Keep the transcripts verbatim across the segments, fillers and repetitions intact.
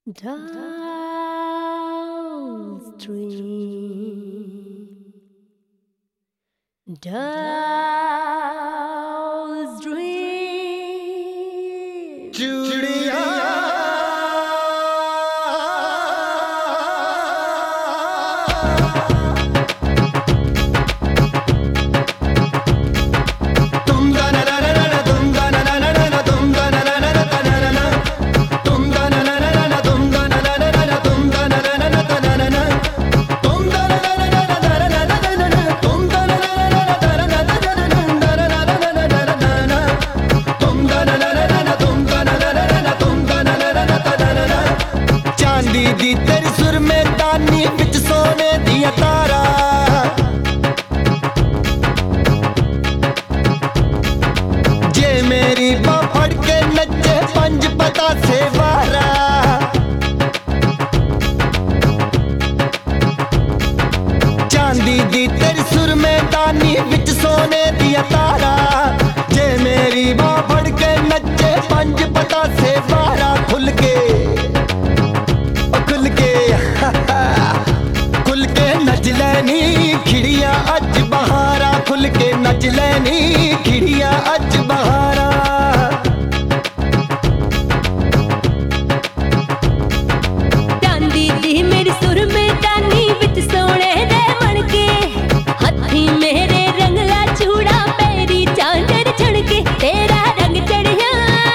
Downstream, downstream, चूड़िया दी तेरी सुर में दानी बिच सोने दिया तारा जे मेरी बां फड़ के नचे पंज पता से वारा चांदी दी तेरी सुर में दानी बिच सोने दिया तारा जे मेरी बां फड़ के नचे पंज पता से वारा खुल के खुल के नच लैनी खिड़िया अज बहारा खुल के नच लैनी खिड़िया अज बहारा चांदी दी मेरी सुर में दानी बिच सोने दे बनके हथी मेरे रंगला चूड़ा पैरी चांदर छड़के तेरा रंग चढ़िया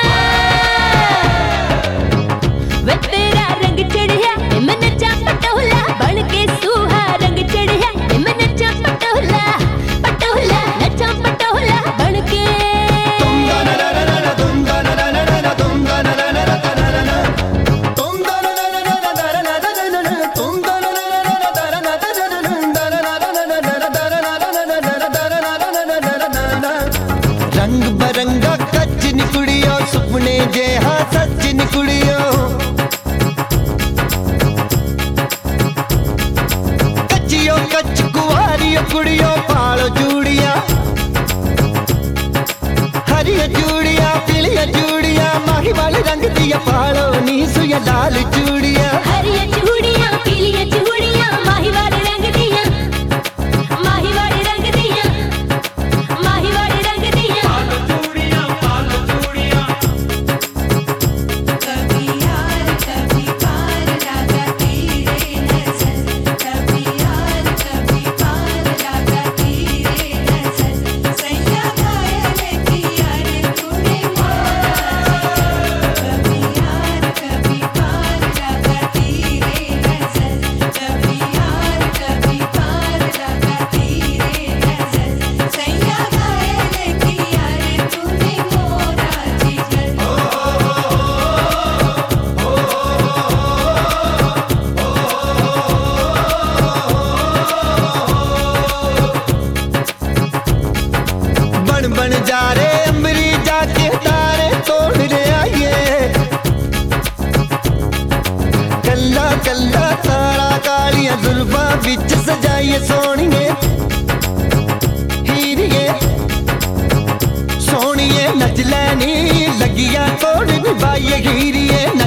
वे तेरा रंग चढ़िया मैं नचा पटोला बनके सूहा रंग चढ़िया मैं नचा पटोला पटोला नचा पटोला बनके रंग बरंगा कच निकुड़ियो सुपने जे हाँ सच निकुड़ियो कचियो कच कुआरियो कुड़ियो पालो चूड़िया हरिया चूड़िया पीलिया चूड़िया माही वाले रंग दिया पालो नीसु या लाल चूड़िया हरिया चूड़िया पीलिया चूड़िया माही वाले रंग दिया माही वाले रंग दिया माही वाले रंग दिया पालो चूड़िया पालो चूड़िया कभी यार कभी पार राजा तेरे नजर कभी यार कभी पार राजा तेरे नजर सैया घायल किया रे तूने मोरा कभी यार कभी पार राजा तेरे नजर कभी यार कभी पार राजा तेरे नजर सैया घायल किया रे तूने मोरा जिगर बन बन जा रे अमरी जाके तारे तोड़ रे आइए कल्ला कल्ला तारा कालियां जुल्फां बिच सजाइए सोनिए हीरिए सोनिए नच लैनी लगिया तोड़ निभाइए हीरिए